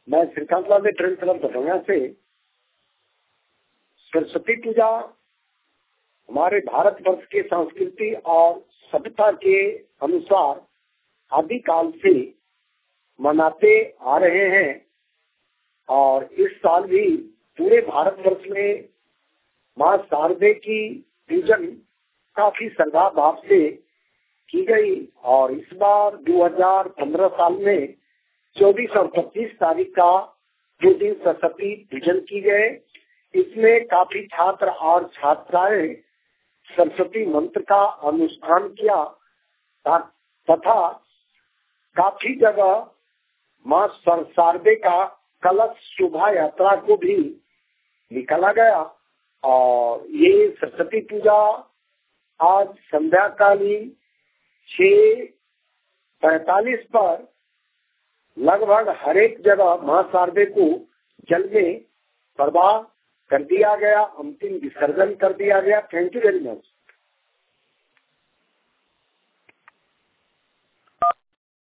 मैं Shrikant Lal train club Darbhanga से। सरस्वती पूजा हमारे भारतवर्ष के संस्कृति और सभ्यता के अनुसार आदिकाल से मनाते आ रहे हैं और इस साल भी पूरे भारतवर्ष में माँ शारदे की पूजन काफी श्रद्धा भाव से की गई और इस बार 2015 साल में 24 और 25 तारीख का जो दिन सरस्वती पूजन की गए, इसमें काफी छात्र और छात्राएं सरस्वती मंत्र का अनुष्ठान किया तथा काफी जगह माँ शारदे का कलश शोभा यात्रा को भी निकाला गया और ये सरस्वती पूजा आज संध्या कालीन 6:45 पर लगभग हर एक जगह माँ शारदे को जल में प्रवाह कर दिया गया, अंतिम विसर्जन कर दिया गया। Thank you very much.